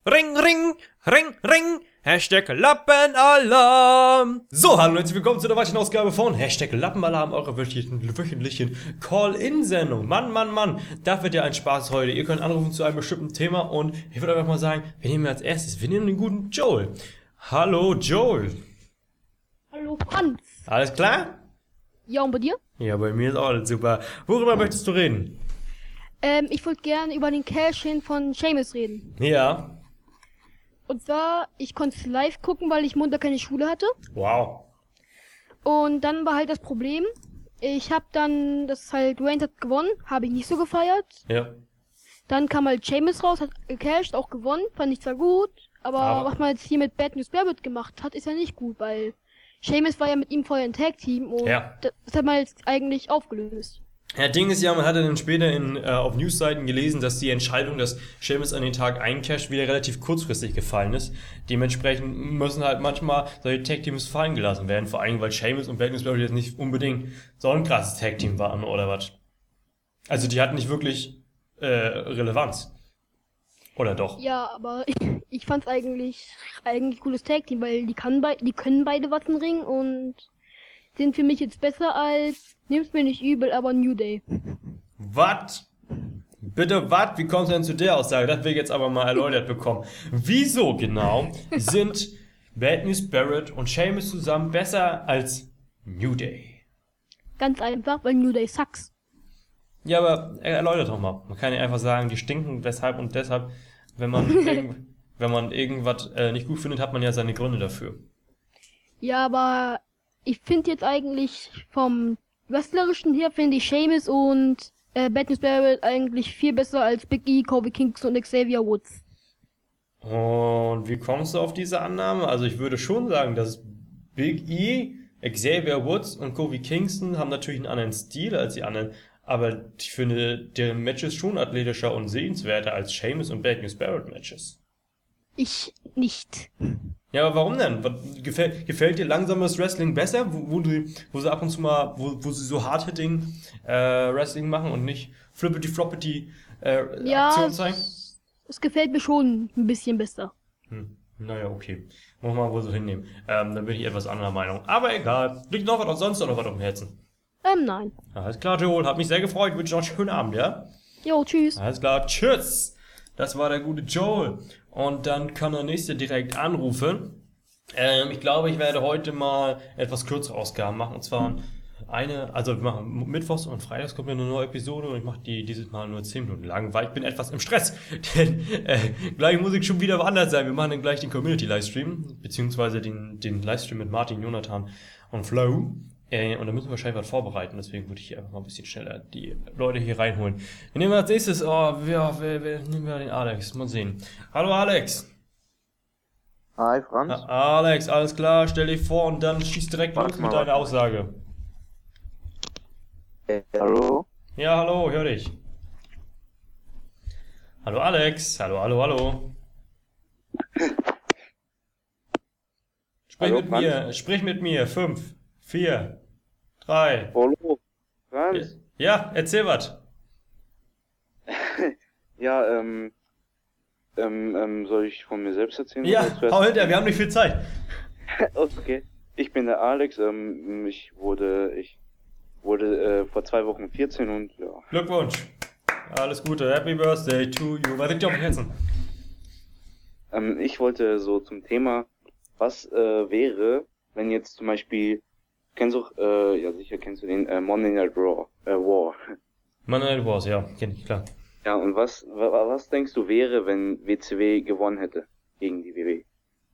Ring, ring, ring, ring, Hashtag Lappenalarm. So, hallo und herzlich willkommen zu der weiteren Ausgabe von Hashtag Lappenalarm, eurer wöchentlichen Call-In-Sendung. Mann, das wird ja ein Spaß heute. Ihr könnt anrufen zu einem bestimmten Thema und ich würde einfach mal sagen, wir nehmen als erstes, wir nehmen den guten Joel. Hallo Joel. Hallo Franz. Alles klar? Ja, und bei dir? Ja, bei mir ist auch alles super. Worüber möchtest du reden? Ich wollte gerne über den Cash-In von Seamus reden. Ja. Und zwar, ich konnte es live gucken, weil ich Montag keine Schule hatte. Wow. Und dann war halt das Problem, ich habe dann, das halt, Wayne hat gewonnen, habe ich nicht so gefeiert. Ja. Dann kam halt Seamus raus, hat gecashed, auch gewonnen, fand ich zwar gut, aber was man jetzt hier mit Bad News Barrett gemacht hat, ist ja nicht gut, weil Seamus war ja mit ihm vorher ein Tag-Team und Ja. das hat man jetzt eigentlich aufgelöst. Ja, Ding ist ja, man hatte dann später auf Newsseiten gelesen, dass die Entscheidung, dass Seamus an den Tag eincasht, wieder relativ kurzfristig gefallen ist. Dementsprechend müssen halt manchmal solche Tag-Teams fallen gelassen werden, vor allem weil Seamus und Bad News Barrett jetzt nicht unbedingt so ein krasses Tag-Team waren, oder was? Also die hatten nicht wirklich Relevanz. Oder doch? Ja, aber ich fand's eigentlich cooles Tag-Team, weil die können beide was im Ring und sind für mich jetzt besser als, nimm's mir nicht übel, aber New Day. Was? Bitte was? Wie kommst du denn zu der Aussage? Das will ich jetzt aber mal erläutert bekommen. Wieso genau sind Bad News Barrett und Seamus zusammen besser als New Day? Ganz einfach, weil New Day sucks. Ja, aber erläutert doch mal. Man kann ja einfach sagen, die stinken, weshalb und deshalb. Wenn man, wenn man irgendwas nicht gut findet, hat man ja seine Gründe dafür. Ja, aber ich finde jetzt eigentlich vom Wrestlerischen her, finde ich Seamus und Bad News Barrett eigentlich viel besser als Big E, Kofi Kingston und Xavier Woods. Und wie kommst du auf diese Annahme? Also ich würde schon sagen, dass Big E, Xavier Woods und Kofi Kingston haben natürlich einen anderen Stil als die anderen, aber ich finde, deren Matches schon athletischer und sehenswerter als Seamus und Bad News Barrett Matches. Ich nicht. Ja, aber warum denn? Gefällt dir langsames Wrestling besser, wo sie ab und zu mal, wo sie so Hard-Hitting Wrestling machen und nicht Flippity-Floppity Ja, Aktionen zeigen? es gefällt mir schon ein bisschen besser. Naja, okay. Muss man wohl so hinnehmen. Dann bin ich etwas anderer Meinung. Aber egal. Liegt noch was sonst noch was auf dem Herzen? Nein. Alles klar, Joel. Hat mich sehr gefreut. Wünsche noch einen schönen Abend, ja? Jo, tschüss. Alles klar. Tschüss. Das war der gute Joel. Und dann kann der nächste direkt anrufen. Ich glaube, ich werde heute mal etwas kürzere Ausgaben machen. Und zwar also wir machen Mittwochs und Freitags kommt eine neue Episode und ich mache die dieses Mal nur 10 Minuten lang, weil ich bin etwas im Stress. Denn gleich muss ich schon wieder woanders sein. Wir machen dann gleich den Community-Livestream, beziehungsweise den Livestream mit Martin, Jonathan und Flo. Und da müssen wir wahrscheinlich was vorbereiten, deswegen würde ich hier einfach mal ein bisschen schneller die Leute hier reinholen. Wir nehmen als nächstes, wer nehmen wir den Alex? Mal sehen. Hallo Alex. Hi Franz. Alex, alles klar, stell dich vor und dann schieß direkt los mit deiner Aussage. Hallo. Ja, hallo, hör dich. Hallo Alex, hallo. Sprich mit mir, 5, 4, 3. Hallo. Franz. Ja, erzähl was. Ja, soll ich von mir selbst erzählen? Ja, oder zuerst? hau hinter, wir haben nicht viel Zeit. Okay. Ich bin der Alex, ich wurde vor 2 Wochen 14 und ja. Glückwunsch. Alles Gute, Happy Birthday to you. Was liegt dir auf dem Herzen? Ich wollte so zum Thema, was wäre, wenn jetzt zum Beispiel, kennst du, ja sicher kennst du den, Monday Night War. Monday Night Wars, ja, kenn ich, klar. Ja, und was denkst du wäre, wenn WCW gewonnen hätte gegen die WWE?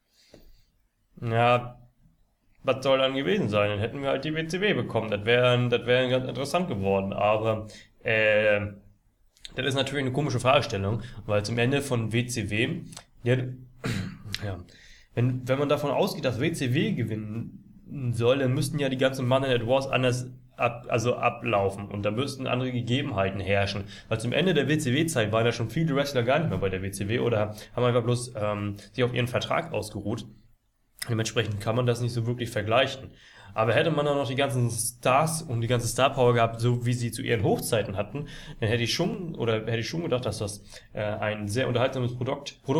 Ja, was soll dann gewesen sein? Dann hätten wir halt die WCW bekommen. Das wäre ganz interessant geworden. Aber das ist natürlich eine komische Fragestellung, weil zum Ende von WCW, ja, wenn man davon ausgeht, dass WCW gewinnen soll, dann müssten ja die ganzen Monday Night Wars anders ablaufen und da müssten andere Gegebenheiten herrschen. Weil zum Ende der WCW-Zeit waren ja schon viele Wrestler gar nicht mehr bei der WCW oder haben einfach bloß sich auf ihren Vertrag ausgeruht. Dementsprechend kann man das nicht so wirklich vergleichen. Aber hätte man dann noch die ganzen Stars und die ganze Star Power gehabt, so wie sie zu ihren Hochzeiten hatten, dann hätte ich schon gedacht, dass das ein sehr unterhaltsames Produkt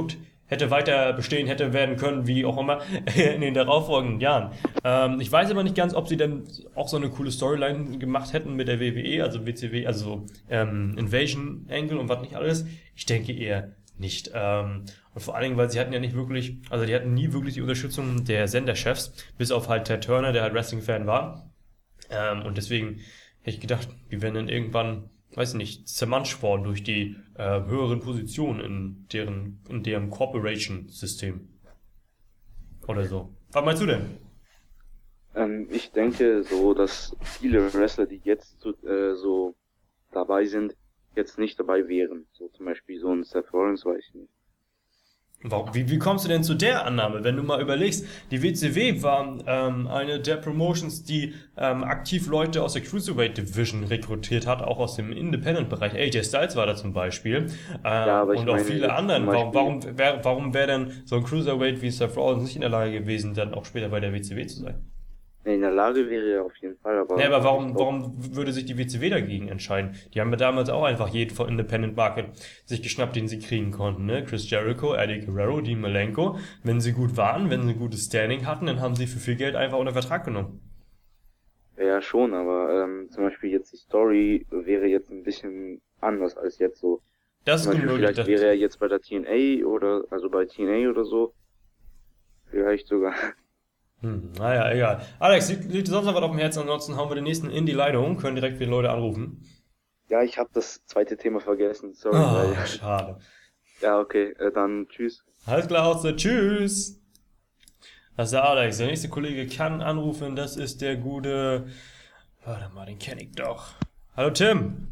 hätte weiter bestehen, hätte werden können, wie auch immer, in den darauffolgenden Jahren. Ich weiß aber nicht ganz, ob sie dann auch so eine coole Storyline gemacht hätten mit der WWE, also WCW, also Invasion Angle und was nicht alles. Ich denke eher nicht. Und vor allen Dingen, weil sie hatten ja nicht wirklich, also die hatten nie wirklich die Unterstützung der Senderchefs, bis auf halt Ted Turner, der halt Wrestling-Fan war. Und deswegen hätte ich gedacht, die werden dann irgendwann, weiß ich nicht, zermanscht worden durch die höheren Positionen in deren Corporation-System. Oder so. Was meinst du denn? Ich denke so, dass viele Wrestler, die jetzt so dabei sind, jetzt nicht dabei wären. So zum Beispiel so ein Seth Rollins, weiß ich nicht. Wie kommst du denn zu der Annahme, wenn du mal überlegst, die WCW war eine der Promotions, die aktiv Leute aus der Cruiserweight Division rekrutiert hat, auch aus dem Independent-Bereich. AJ Styles war da zum Beispiel Ja, aber ich und auch meine, viele anderen. zum Beispiel- Warum wäre denn so ein Cruiserweight wie Seth Rollins nicht in der Lage gewesen, dann auch später bei der WCW zu sein? Nee, in der Lage wäre er auf jeden Fall, aber... Ja, aber warum würde sich die WCW dagegen entscheiden? Die haben ja damals auch einfach jeden von Independent Market sich geschnappt, den sie kriegen konnten, ne? Chris Jericho, Eddie Guerrero, Dean Malenko. Wenn sie gut waren, wenn sie ein gutes Standing hatten, dann haben sie für viel Geld einfach unter Vertrag genommen. Ja, schon, aber zum Beispiel jetzt die Story wäre jetzt ein bisschen anders als jetzt so. Das ist Zum Beispiel unmöglich. vielleicht wäre er jetzt bei der TNA also bei TNA oder so. Vielleicht sogar. Naja, egal. Alex, liegt dir sonst noch was auf dem Herzen? Ansonsten hauen wir den nächsten in die Leitung, können direkt wieder Leute anrufen. Ja, ich habe das zweite Thema vergessen, sorry. Oh, schade. Ja, okay, dann tschüss. Alles klar, Hauste, tschüss. Das ist der Alex. Der nächste Kollege kann anrufen, das ist der gute... Warte mal, den kenne ich doch. Hallo Tim.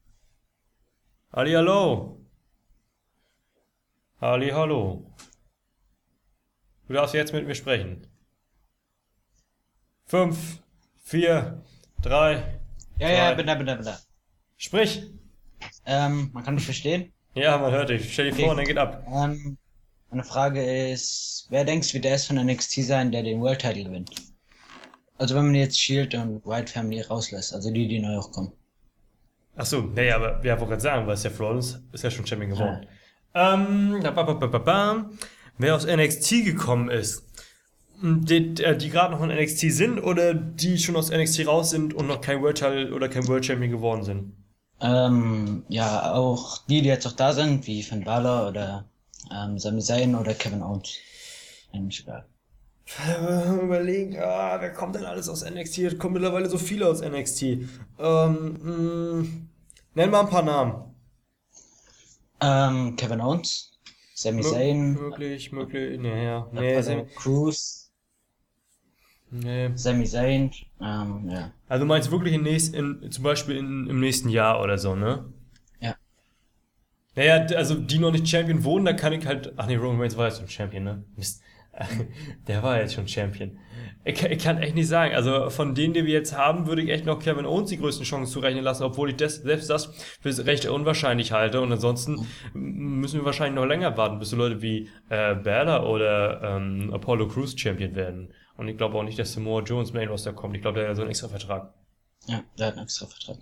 Hallo. Hallo. Du darfst jetzt mit mir sprechen. 5, 4, 3. Ja, bin da. Sprich. Man kann mich verstehen. Ja, man hört dich. Stell dir vor, und dann geht ab. Meine Frage ist, wer denkst du, wird der erst von NXT sein, der den World Title gewinnt? Also wenn man jetzt Shield und White Family rauslässt, also die neu hochkommen. Ach so, naja, aber wer wollte gerade sagen, weil Seth Rollins ist ja schon Champion geworden. Wer aus NXT gekommen ist, die gerade noch in NXT sind oder die schon aus NXT raus sind und noch kein World Title oder kein World Champion geworden sind? Ja, auch die jetzt auch da sind, wie Finn Balor oder Sami Zayn oder Kevin Owens. Eigentlich egal. Überlegen, wer kommt denn alles aus NXT? Es kommen mittlerweile so viele aus NXT. Nenn mal ein paar Namen. Kevin Owens, Sami Zayn, Möglich, naja. Cruz, Nee. Sami Zayn, ja. Also du meinst wirklich zum Beispiel im nächsten Jahr oder so, ne? Ja. Naja, also die noch nicht Champion wurden, da kann ich halt... Ach nee, Roman Reigns war jetzt schon Champion, ne? Mist. Der war jetzt schon Champion. Ich kann echt nicht sagen. Also von denen, die wir jetzt haben, würde ich echt noch Kevin Owens die größten Chancen zurechnen lassen, obwohl ich selbst das für recht unwahrscheinlich halte. Und ansonsten müssen wir wahrscheinlich noch länger warten, bis so Leute wie Balor oder Apollo Crews Champion werden. Und ich glaube auch nicht, dass Samoa Jones Main Roster kommt. Ich glaube, der hat so einen extra Vertrag. Ja, der hat einen extra Vertrag.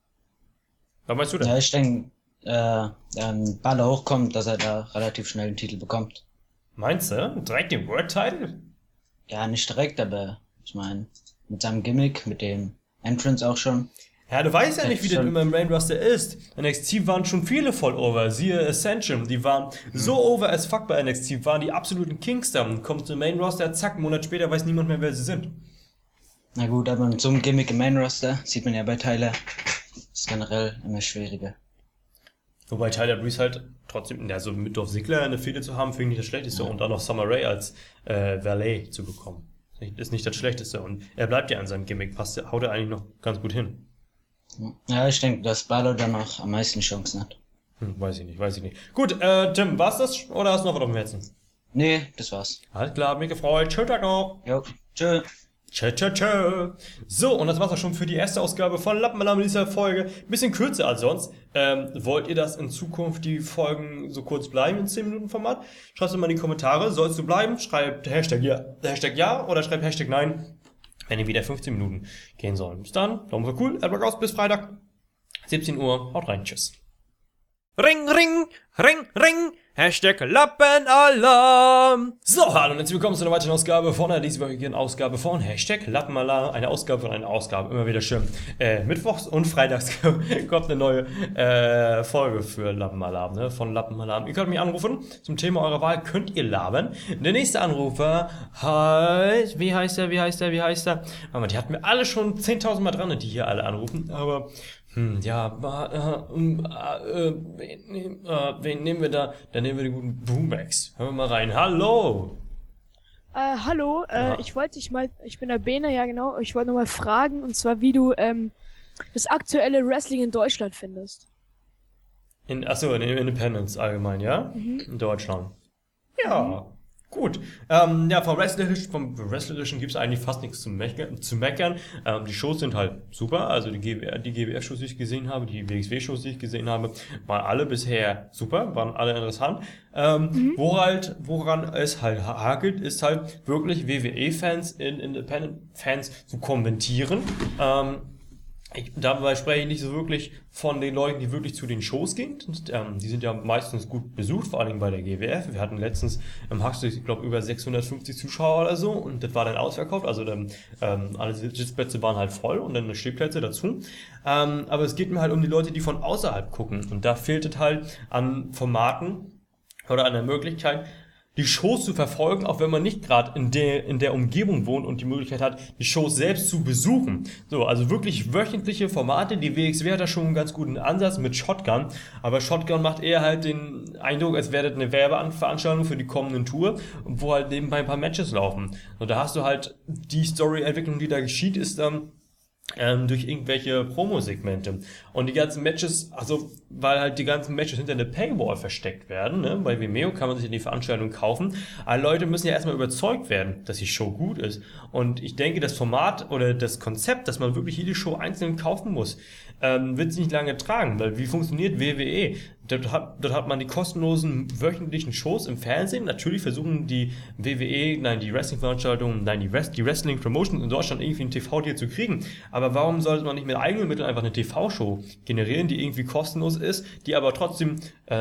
Was meinst du denn? Ja, ich denke, wenn Balor hochkommt, dass er da relativ schnell den Titel bekommt. Meinst du? Direkt den World Title? Ja, nicht direkt, aber ich meine, mit seinem Gimmick, mit dem Entrance auch schon. Ja, du weißt ja nicht, wie das immer im Main Roster ist. NXT waren schon viele voll over. Siehe Ascension, die waren so over as fuck bei NXT, waren die absoluten Kings da. Und kommt zum Main Roster, zack, einen Monat später weiß niemand mehr, wer sie sind. Na gut, aber mit so einem Gimmick im Main Roster, sieht man ja bei Tyler, ist generell immer schwieriger. Wobei Tyler Breeze halt trotzdem, also mit Dolph Ziggler eine Fehde zu haben, finde ich nicht das Schlechteste. Und dann noch Summer Rae als Valet zu bekommen. Ist nicht das Schlechteste. Und er bleibt ja an seinem Gimmick, haut er eigentlich noch ganz gut hin. Ja, ich denke, dass Balor dann noch am meisten Chancen hat. Weiß ich nicht. Gut, Tim, war's das? Oder hast du noch was auf dem Herzen? Nee, das war's. Alles klar, mich gefreut. Schönen Tag noch. Jo, tschö. Tschö. So, und das war's auch schon für die erste Ausgabe von Lappenmalam in dieser Folge. Bisschen kürzer als sonst. Wollt ihr, dass in Zukunft die Folgen so kurz bleiben in 10 Minuten Format? Schreibt es mal in die Kommentare. Sollst du bleiben? Schreibt Hashtag ja oder schreibt Hashtag nein, wenn ihr wieder 15 Minuten gehen sollen. Bis dann. Daumen für cool. Edward raus. Bis Freitag. 17 Uhr. Haut rein. Tschüss. Ring, ring, ring, ring. Hashtag Lappenalarm. So, hallo und herzlich willkommen zu einer weiteren Ausgabe von der dieswöchigen Ausgabe von Hashtag Lappenalarm. Eine Ausgabe von einer Ausgabe, immer wieder schön. Mittwochs und freitags kommt eine neue Folge für Lappenalarm, ne? Von Lappenalarm. Ihr könnt mich anrufen, zum Thema eurer Wahl könnt ihr labern. Der nächste Anrufer heißt, wie heißt er? Warte mal, die hatten wir alle schon 10.000 Mal dran, die hier alle anrufen, aber... wen nehmen wir da? Dann nehmen wir den guten Boomax. Hören wir mal rein. Hallo! Hallo, Ja. ich bin der Bene, ja genau, ich wollte noch mal fragen, und zwar wie du das aktuelle Wrestling in Deutschland findest. In Independence allgemein, ja? In Deutschland. Ja, gut. Vom Wrestlerischen gibt es eigentlich fast nichts zu meckern. Die Shows sind halt super, also die GWF-Shows, die ich gesehen habe, die WXW-Shows, die ich gesehen habe, waren alle bisher super, waren alle interessant. Woran es halt hakelt, ist halt wirklich WWE-Fans in Independent-Fans zu kommentieren. Dabei spreche ich nicht so wirklich von den Leuten, die wirklich zu den Shows gehen. Die sind ja meistens gut besucht, vor allem bei der GWF. Wir hatten letztens im Huxley, ich glaube, über 650 Zuschauer oder so und das war dann ausverkauft. Also alle Sitzplätze waren halt voll und dann Stehplätze dazu. Aber es geht mir halt um die Leute, die von außerhalb gucken. Und da fehlt es halt an Formaten oder an der Möglichkeit, die Shows zu verfolgen, auch wenn man nicht gerade in der Umgebung wohnt und die Möglichkeit hat, die Shows selbst zu besuchen. So, also wirklich wöchentliche Formate. Die WXW hat da schon einen ganz guten Ansatz mit Shotgun, aber Shotgun macht eher halt den Eindruck, als wäre das eine Werbeveranstaltung für die kommenden Tour, wo halt nebenbei ein paar Matches laufen. Und da hast du halt die Story-Entwicklung, die da geschieht, ist durch irgendwelche Promo-Segmente. Und die ganzen Matches, also weil halt die ganzen Matches hinter der Paywall versteckt werden, ne? Bei Vimeo kann man sich die Veranstaltung kaufen, aber Leute müssen ja erstmal überzeugt werden, dass die Show gut ist. Und ich denke, das Format oder das Konzept, dass man wirklich jede Show einzeln kaufen muss, wird sich nicht lange tragen, weil wie funktioniert WWE? Dort hat man die kostenlosen wöchentlichen Shows im Fernsehen. Natürlich versuchen die die Wrestling-Veranstaltungen, die Wrestling-Promotions in Deutschland irgendwie einen TV-Deal zu kriegen. Aber warum sollte man nicht mit eigenen Mitteln einfach eine TV-Show generieren, die irgendwie kostenlos ist, die aber trotzdem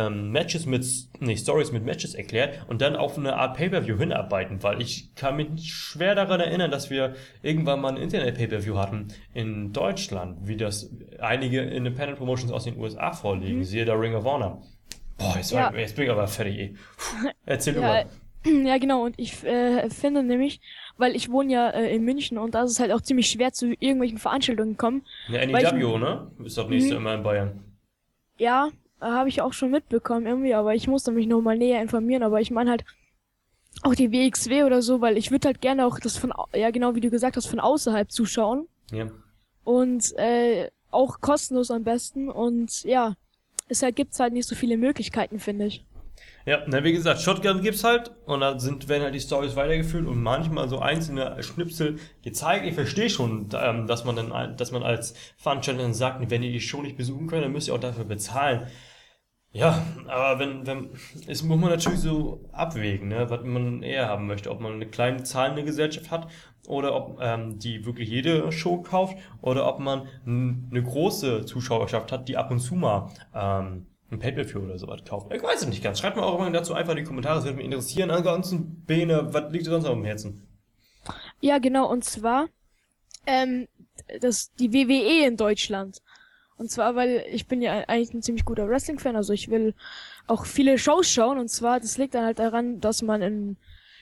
Stories mit Matches erklärt und dann auf eine Art Pay-Per-View hinarbeiten? Weil ich kann mich schwer daran erinnern, dass wir irgendwann mal ein Internet-Pay-Per-View hatten in Deutschland, wie das einige Independent Promotions aus den USA vorlegen. Siehe da Ring of Honor. Boah, jetzt bin ich aber fertig, ey. Erzähl du mal. Ja, genau, und ich finde nämlich, weil ich wohne ja in München und da ist es halt auch ziemlich schwer zu irgendwelchen Veranstaltungen kommen. Eine weil NEW, ne? Ist doch nächste immer in Bayern. Ja, habe ich auch schon mitbekommen irgendwie, aber ich musste mich noch mal näher informieren, aber ich meine halt auch die WXW oder so, weil ich würde halt gerne auch das genau wie du gesagt hast, von außerhalb zuschauen Ja. und auch kostenlos am besten und ja, gibt's halt nicht so viele Möglichkeiten, finde ich. Ja, wie gesagt, Shotgun gibt's halt und dann werden halt die Stories weitergeführt und manchmal so einzelne Schnipsel gezeigt. Ich verstehe schon, dass man als Veranstalter dann sagt, wenn ihr die Show nicht besuchen könnt, dann müsst ihr auch dafür bezahlen. Ja, aber es muss man natürlich so abwägen, ne, was man eher haben möchte, ob man eine kleine zahlende Gesellschaft hat oder ob die wirklich jede Show kauft oder ob man eine große Zuschauerschaft hat, die ab und zu mal ein Pay-Per-View oder sowas kauft. Ich weiß es nicht ganz. Schreibt mir auch immer dazu einfach in die Kommentare, das würde mich interessieren. Ansonsten, Bene, was liegt dir sonst auf dem Herzen? Ja, genau, und zwar die WWE in Deutschland. Und zwar, weil ich bin ja eigentlich ein ziemlich guter Wrestling-Fan, also ich will auch viele Shows schauen, und zwar, das liegt dann halt daran, dass man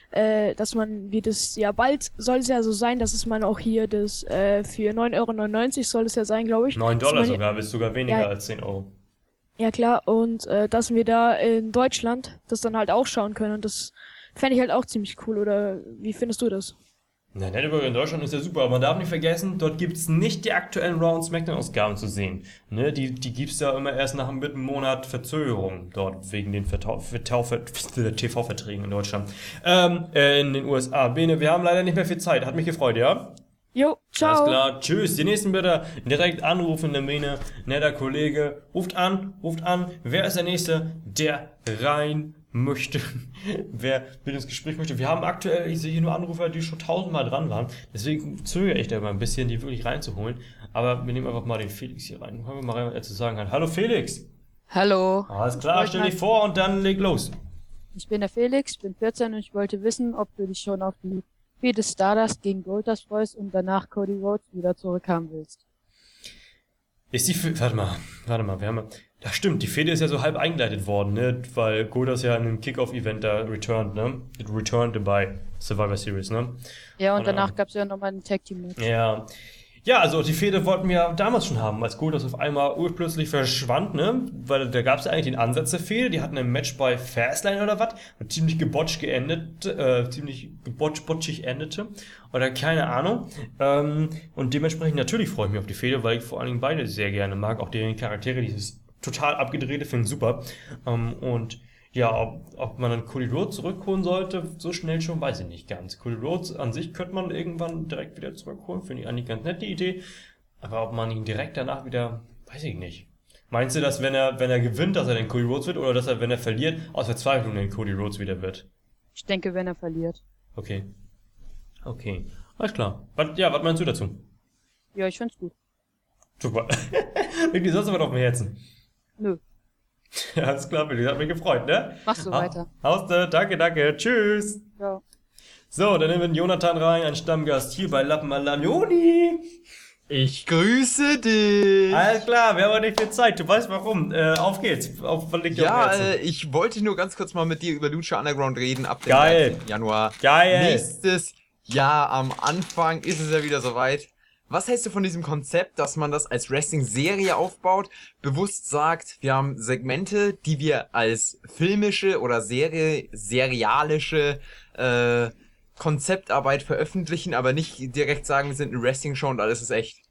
bald soll es ja so sein, dass es man auch hier das für 9,99 € soll es ja sein, glaube ich. $9 sogar, ist sogar weniger als 10 Euro. Ja klar, und dass wir da in Deutschland das dann halt auch schauen können, und das fände ich halt auch ziemlich cool, oder wie findest du das? Na, Network in Deutschland ist ja super, aber man darf nicht vergessen, dort gibt's nicht die aktuellen Raw und Smackdown-Ausgaben zu sehen. Ne, die gibt's ja immer erst nach einem Monat Verzögerung dort, wegen den TV-Verträgen in Deutschland. In den USA. Bene, wir haben leider nicht mehr viel Zeit. Hat mich gefreut, ja? Jo, ciao. Alles klar, tschüss. Die nächsten bitte direkt anrufen, der Bene, netter Kollege. Ruft an. Wer ist der Nächste, der rein möchte, wer mit ins Gespräch möchte. Wir haben aktuell, ich sehe hier nur Anrufer, die schon 1000-mal dran waren. Deswegen zögere ich da immer ein bisschen, die wirklich reinzuholen. Aber wir nehmen einfach mal den Felix hier rein. Hören wir mal rein, was er zu sagen hat. Hallo Felix! Hallo. Alles klar, stell dich vor und dann leg los. Ich bin der Felix, bin 14 und ich wollte wissen, ob du dich schon auf die Fehde Stardust gegen Goldust freust und danach Cody Rhodes wieder zurückhaben willst. Ist die warte mal, wir haben ja stimmt, die Fehde ist ja so halb eingeleitet worden, ne, weil Goldust ja in einem Kickoff-Event da returned, ne, returned bei Survivor Series, ne. Ja, und Und, danach gab's ja nochmal ein Tag-Team-Match. Ja, also die Fehde wollten wir damals schon haben, als Goldust auf einmal urplötzlich verschwand, ne? Weil da gab es ja eigentlich den Ansatz der Fehde, die hatten ein Match bei Fastlane oder was, und ziemlich gebotcht botchig endete. Oder keine Ahnung. Und dementsprechend natürlich freue ich mich auf die Fehde, weil ich vor allen Dingen beide sehr gerne mag. Auch deren Charaktere, dieses total abgedrehte, finde ich super. Und ja, ob man dann Cody Rhodes zurückholen sollte, so schnell schon, weiß ich nicht ganz. Cody Rhodes an sich könnte man irgendwann direkt wieder zurückholen, finde ich eigentlich ganz nette Idee. Aber ob man ihn direkt danach wieder, weiß ich nicht. Meinst du, dass wenn er gewinnt, dass er dann Cody Rhodes wird, oder dass er, wenn er verliert, aus Verzweiflung dann Cody Rhodes wieder wird? Ich denke, wenn er verliert. Okay. Alles klar. Was meinst du dazu? Ja, ich find's gut. Super. Irgendwie sonst aber auf dem Herzen. Nö. Ja, alles klar, Billy. Hat mich gefreut, ne? Machst du weiter. Hauste, danke. Tschüss. Ja. So, dann nehmen wir den Jonathan rein, ein Stammgast hier bei Lappenalarm. Joni! Ich grüße dich! Alles klar, wir haben aber nicht viel Zeit. Du weißt warum. Auf geht's. Was liegt dir auf dem Herzen? Ich wollte nur ganz kurz mal mit dir über Lucha Underground reden ab dem Geil. 13. Januar. Geil. Nächstes Jahr am Anfang ist es ja wieder soweit. Was hältst du von diesem Konzept, dass man das als Wrestling-Serie aufbaut, bewusst sagt, wir haben Segmente, die wir als filmische oder serialische Konzeptarbeit veröffentlichen, aber nicht direkt sagen, wir sind eine Wrestling-Show und alles ist echt?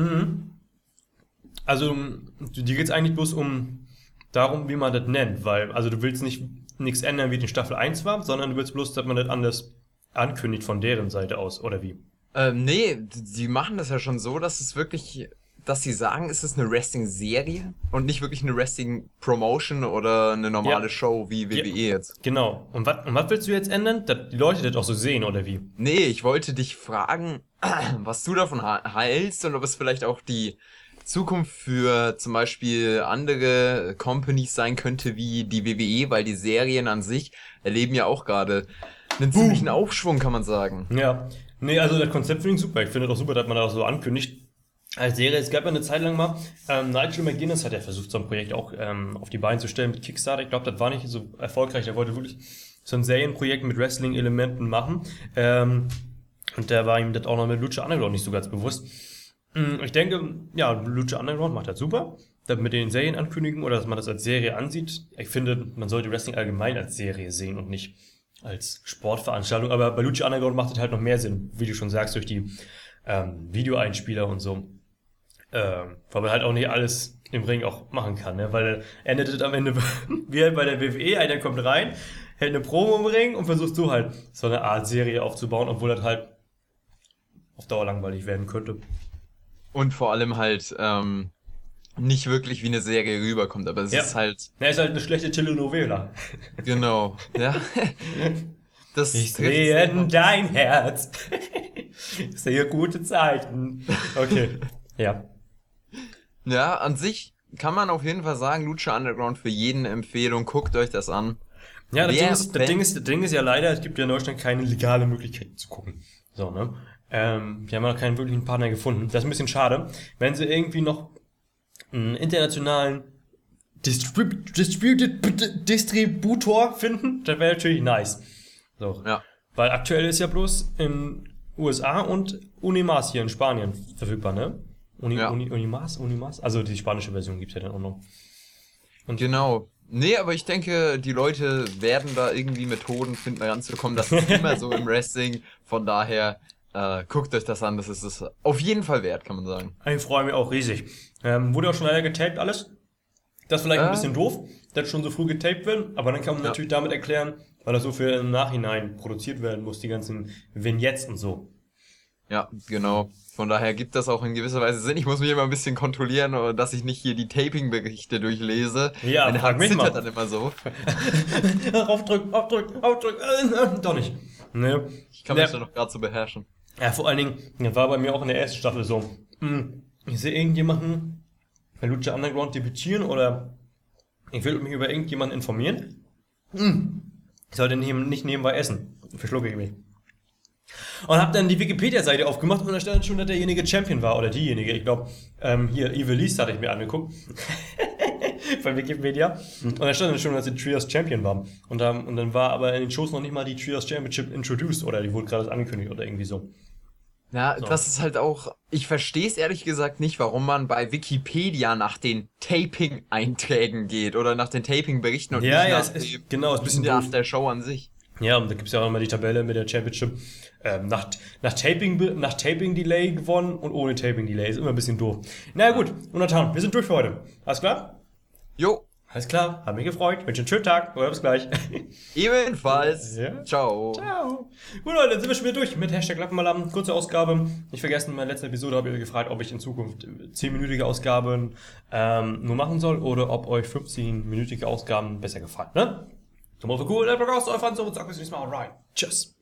Also, dir geht's eigentlich bloß darum, wie man das nennt, weil, also du willst nichts ändern, wie es in Staffel 1 war, sondern du willst bloß, dass man das anders ankündigt von deren Seite aus, oder wie? Nee, die machen das ja schon so, dass es wirklich, dass sie sagen, es ist eine Wrestling-Serie und nicht wirklich eine Wrestling-Promotion oder eine normale Show wie WWE jetzt. Genau. Und was willst du jetzt ändern? Dass die Leute das auch so sehen, oder wie? Nee, ich wollte dich fragen, was du davon hältst und ob es vielleicht auch die Zukunft für zum Beispiel andere Companies sein könnte wie die WWE, weil die Serien an sich erleben ja auch gerade einen ziemlichen Aufschwung, kann man sagen. Ja. Nee, also das Konzept finde ich super. Ich finde das auch super, dass man das so ankündigt. Als Serie, es gab ja eine Zeit lang mal, Nigel McGuinness hat ja versucht, so ein Projekt auch auf die Beine zu stellen mit Kickstarter. Ich glaube, das war nicht so erfolgreich. Er wollte wirklich so ein Serienprojekt mit Wrestling-Elementen machen. Und da war ihm das auch noch mit Lucha Underground nicht so ganz bewusst. Ich denke, ja, Lucha Underground macht das super. Das mit den Serienankündigungen oder dass man das als Serie ansieht. Ich finde, man sollte Wrestling allgemein als Serie sehen und nicht als Sportveranstaltung, aber bei Lucha Underground macht es halt noch mehr Sinn, wie du schon sagst, durch die Videoeinspieler und so. Weil man halt auch nicht alles im Ring auch machen kann, ne? Weil endet es am Ende wie halt bei der WWE, einer kommt rein, hält eine Promo im Ring und versuchst du halt so eine Art Serie aufzubauen, obwohl das halt auf Dauer langweilig werden könnte. Und vor allem halt nicht wirklich wie eine Serie rüberkommt, aber es ist halt... Ja, ist halt eine schlechte Telenovela. Genau, ja. Das Ich sehe in dein Herz. Ich sehe gute Zeiten. Okay, ja. Ja, an sich kann man auf jeden Fall sagen, Lucha Underground für jeden eine Empfehlung, guckt euch das an. Ja, das Ding ist ja leider, es gibt ja in Deutschland keine legale Möglichkeit zu gucken. So, ne? Wir haben noch keinen wirklichen Partner gefunden. Das ist ein bisschen schade. Wenn sie irgendwie noch einen internationalen Distributor finden, das wäre natürlich nice. So. Ja. Weil aktuell ist ja bloß in USA und Unimas hier in Spanien verfügbar, ne? Unimas? Also die spanische Version gibt's ja dann auch noch. Und Genau. Nee, aber ich denke, die Leute werden da irgendwie Methoden finden, ranzukommen. Das ist immer so im Wrestling. Von daher, guckt euch das an. Das ist es auf jeden Fall wert, kann man sagen. ich freue mich auch riesig. Wurde auch schon leider getaped alles. Das ist vielleicht ein bisschen doof, dass schon so früh getaped wird, aber dann kann man natürlich damit erklären, weil das so für im Nachhinein produziert werden muss, die ganzen Vignettes und so. Ja, genau. Von daher gibt das auch in gewisser Weise Sinn. Ich muss mich immer ein bisschen kontrollieren, dass ich nicht hier die Taping-Berichte durchlese. Ja, Meine frag Hand mich zittert mal. dann immer so. Aufdrücken. Doch nicht. Ne? Ich kann mich da noch gerade so beherrschen. Ja, vor allen Dingen, das war bei mir auch in der ersten Staffel so. Ich sehe irgendjemanden bei Lucha Underground debütieren oder Ich will mich über irgendjemanden informieren. Ich sollte nicht nebenbei essen. Verschlucke ich mich. Und hab dann die Wikipedia-Seite aufgemacht und da stand schon, dass derjenige Champion war, oder diejenige. Ich glaube, hier, Evilise hatte ich mir angeguckt. Von Wikipedia. Und da stand dann schon, dass die Trios Champion war. Und dann war aber in den Shows noch nicht mal die Trios Championship introduced, oder die wurde gerade angekündigt, oder irgendwie so. Ja, So. das ist halt auch, ich verstehe es ehrlich gesagt nicht, warum man bei Wikipedia nach den Taping-Einträgen geht oder nach den Taping-Berichten und Ja, nicht ja, nach es ist, genau, ist ein bisschen nach doof. der Show an sich. Ja, und da gibt's ja auch immer die Tabelle mit der Championship. Nach Taping-Delay gewonnen und ohne Taping-Delay. Ist immer ein bisschen doof. Na gut, Jonathan, wir sind durch für heute. Alles klar? Jo, Alles klar, hat mich gefreut. Wünsche einen schönen Tag. Oder bis gleich. ebenfalls. Ja. Ciao. Ciao. Gut, Leute, dann sind wir schon wieder durch mit Hashtag Lappenmalam. Kurze Ausgabe. Nicht vergessen, in meiner letzten Episode habe ich euch gefragt, ob ich in Zukunft 10-minütige Ausgaben nur machen soll oder ob euch 15-minütige Ausgaben besser gefallen. Ne? Zum Motto, cool, der Podcast, euer Franz, und sagt bis nächstes Mal rein. Tschüss.